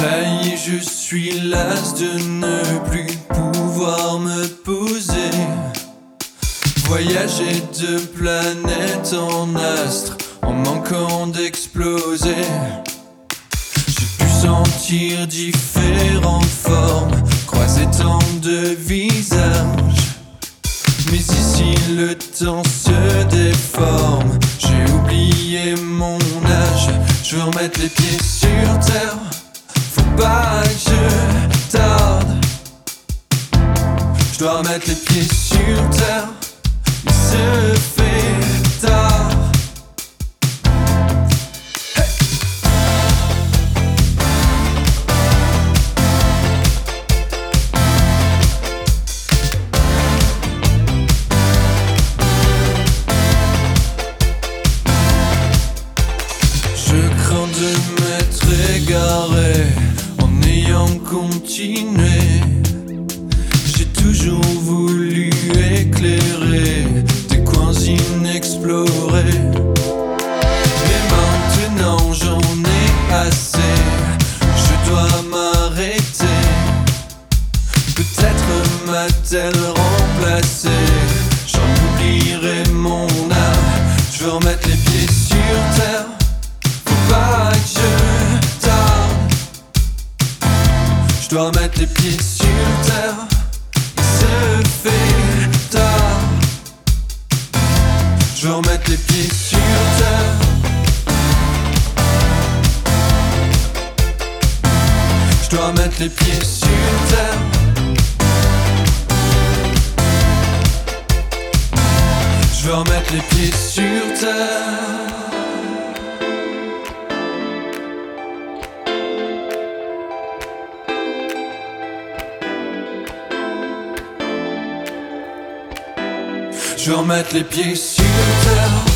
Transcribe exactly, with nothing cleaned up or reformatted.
Ça y est, je suis las de ne plus pouvoir me poser. Voyager de planète en astre en manquant d'exploser. J'ai pu sentir différentes formes, croiser tant de visages. Mais ici le temps se déforme. J'ai oublié mon âge. Je veux remettre les pieds sur terre. Faut pas que je tarde. Je dois remettre les pieds sur terre. Il se fait tard. De m'être égaré en ayant continué. J'ai toujours voulu éclairer des coins inexplorés. Mais maintenant j'en ai assez. Je dois m'arrêter. Peut-être m'a-t-elle remplacé. J'en oublierai mon âme. Je veux remettre les pieds sur terre. Pas que je tarde. Je dois remettre les pieds sur terre. Il se fait tard. Je veux remettre les pieds sur terre. Je dois remettre les pieds sur terre. Je veux remettre les pieds sur terre. Je veux remettre les pieds sur terre.